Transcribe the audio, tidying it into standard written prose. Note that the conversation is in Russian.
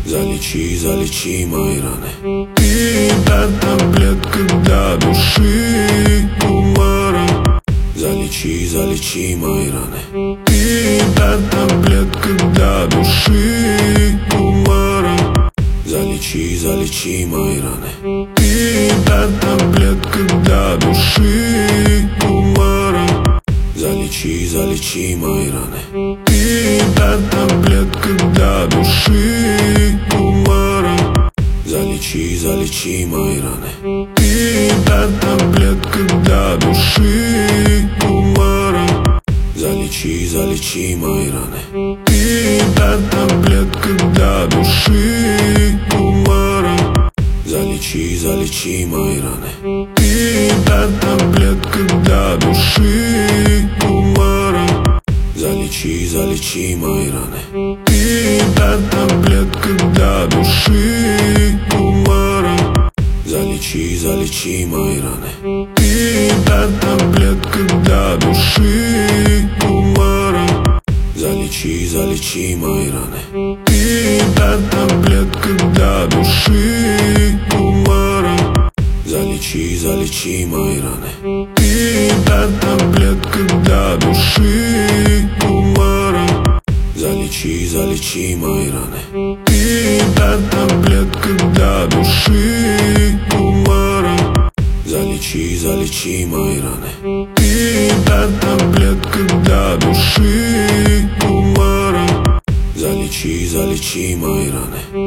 Залечи, залечи мои раны. Ты та таблетка для души тумара. Залечи, залечи мои раны. Ты та таблетка для души тумара. Залечи, залечи мои раны. Ты та таблетка для души тумара. Залечи, залечи мои раны. Ты та таблетка для души тумара. Залечи, залечи мои раны. Ты та таблетка для души тумара. Залечи, залечи мои раны. Ты та таблетка для души тумара. Залечи, залечи мои раны. Ты та таблетка для души тумара. Залечи, залечи мои раны. Ты та таблетка для души тумара. Залечи, залечи мои раны. Ты та таблетка для души тумара. Залечи, залечи мои раны. Ты та таблетка для души тумара. Залечи, залечи мои раны. Ты та таблетка для души тумара. Залечи, залечи мои раны. Ты та таблетка для души тумара. Залечи, залечи мои раны. Ты та таблетка для души тумара. Залечи, залечи мои раны.